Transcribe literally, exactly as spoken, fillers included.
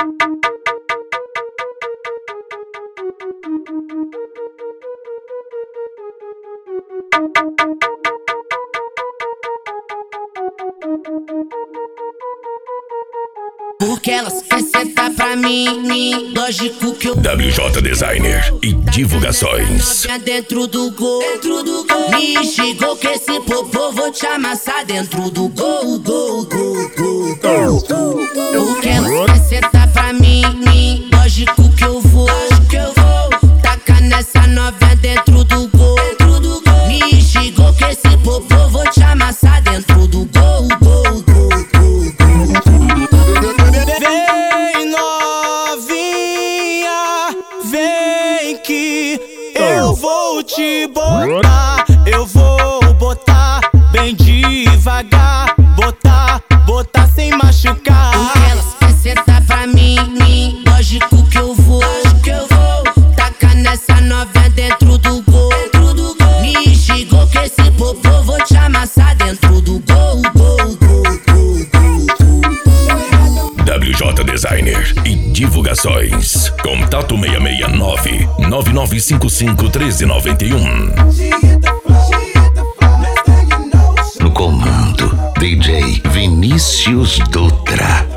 Porque elas querem sentar pra mim, lógico que eu W J Designer e divulgações. Dentro do gol, dentro do gol. Me chegou que esse popô vou te amassar dentro do gol, gol, gol, gol, gol, gol. Porque elas querem sentar pra mim, lógico que eu vou, lógico que eu vou. Tacar nessa novinha dentro do gol, dentro do gol. Me chegou que esse popô vou te amassar dentro do gol, gol, gol, gol, gol. Vem novinha, vem que eu vou te botar. Eu vou botar bem devagar, botar, botar sem machucar. Porque elas querem sentar pra mim, lógico que eu vou, lógico que eu vou. Tacar nessa novinha dentro do gol, dentro do gol. Me chegou que esse popô vou te amassar dentro do gol, gol, gol, gol, gol. W J Designer e divulgações. Contato seis seis nove, nove nove cinco cinco, um três nove um. No comando, D J Vinícius Dutra.